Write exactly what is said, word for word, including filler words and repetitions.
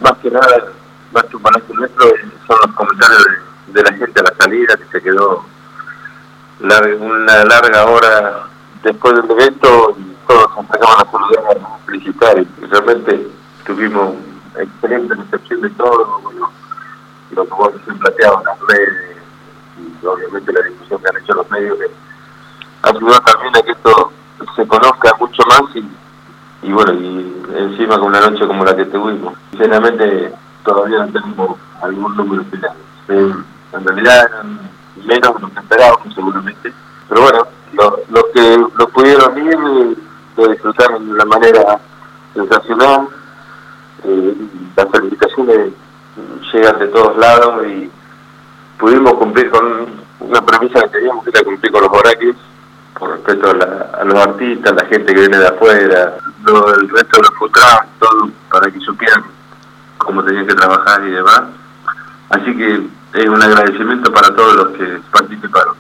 más que nada, más que un balance nuestro, son los comentarios de, de la gente a la salida, que se quedó larga, una larga hora después del evento y todos nos sacaban a saludar, a felicitar, y realmente tuvimos excelente recepción de todo, bueno, lo que vos recién planteabas en las redes, y obviamente la difusión que han hecho los medios, que ayudó también a que esto se conozca mucho más y, y bueno, y encima con una noche como la que tuvimos. Sinceramente todavía no tenemos algún número final. Eh, en realidad eran menos de lo que esperábamos seguramente, pero bueno, los lo que lo pudieron ir lo disfrutaron de una manera sensacional. Eh, las felicitaciones llegan de todos lados y pudimos cumplir con una premisa que teníamos, que era cumplir con los horarios por respeto a, la, a los artistas, la gente que viene de afuera, lo, el resto de los food trucks, todo para que supieran cómo tenían que trabajar y demás. Así que es un agradecimiento para todos los que participaron.